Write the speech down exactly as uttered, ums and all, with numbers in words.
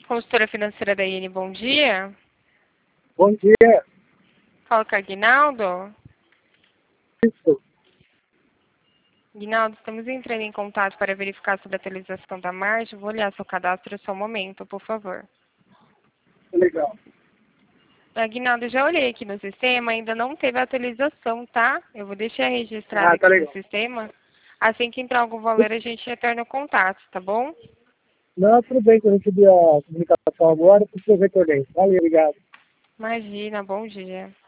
Consultora financeira da I N, bom dia. Bom dia. Fala com a Aguinaldo. Isso. Aguinaldo, estamos entrando em contato para verificar sobre a atualização da margem. Vou olhar seu cadastro só um momento, por favor. Legal. Aguinaldo, já olhei aqui no sistema, ainda não teve atualização, tá? Eu vou deixar registrado Ah, tá aqui legal. no sistema. Assim que entrar algum valor, a gente retorna o contato, tá bom? Não, tudo bem que eu recebi a comunicação agora, porque eu retornei. Valeu, obrigado. Imagina, bom dia.